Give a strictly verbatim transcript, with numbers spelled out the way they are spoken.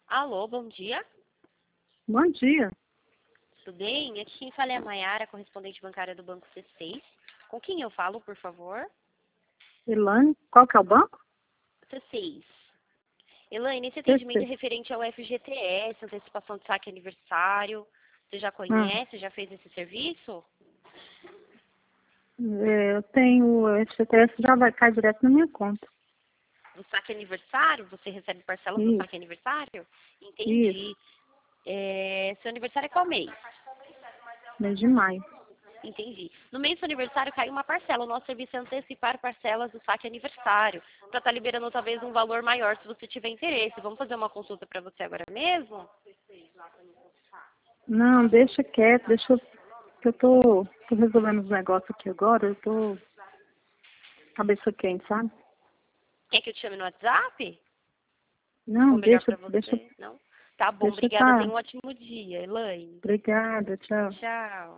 Alô, bom dia. Bom dia. Tudo bem? Aqui quem fala é a Mayara, correspondente bancária do Banco C seis. Com quem eu falo, por favor? Elaine, qual que é o banco? C seis. Elaine, esse C atendimento é seis. referente ao F G T S, antecipação de saque aniversário. Você já Ah, conhece, já fez esse serviço? é, eu tenho o F G T S, já vai cair direto na minha conta. Do saque aniversário? Você recebe parcelas do Isso, saque aniversário? isso, Entendi. É, seu aniversário é qual mês? mês de maio. Entendi. No mês do seu aniversário cai uma parcela. O nosso serviço é antecipar parcelas do saque aniversário. Para estar liberando talvez um valor maior se você tiver interesse. Vamos fazer uma consulta para você agora mesmo? Não, deixa quieto, deixa eu, que eu tô, tô resolvendo os negócios aqui agora, eu tô cabeça quente, sabe? Quer que eu te chame no WhatsApp? Não, For melhor deixa, para deixa, você? Não? Tá bom, deixa obrigada. Tenha tá. um ótimo dia, Elaine. Obrigada, tchau. Tchau.